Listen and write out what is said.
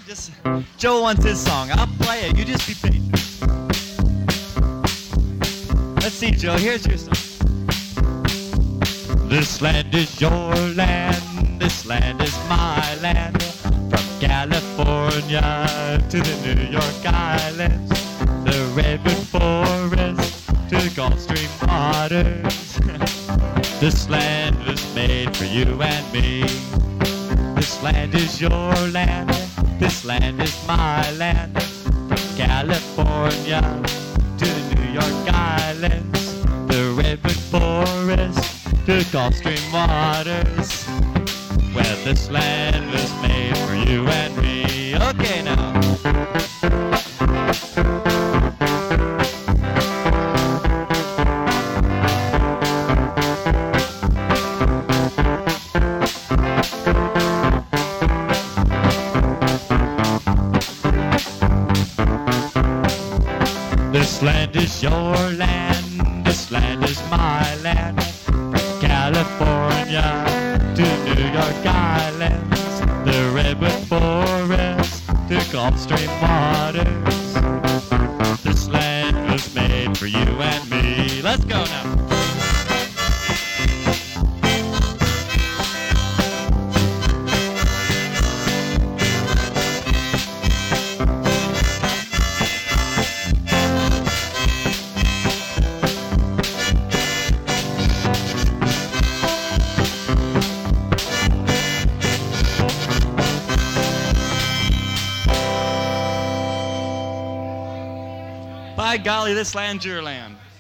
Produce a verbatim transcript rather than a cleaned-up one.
Just Joe wants his song. I'll play it. You just be patient. Let's see, Joe. Here's your song. This land is your land. This land is my land. From California to the New York Islands, the redwood forest to the Gulf Stream waters. This land was made for you and me. This land is your land. This land is my land. From California to the New York Islands, the redwood forest to the Gulf Stream waters. Well, this land was made for you and me. Okay, now. This land is your land, this land is my land. From California to New York Islands, the redwood forest to Gulf Stream waters. This land was made for you and me. Let's go now. By golly, this land's your land.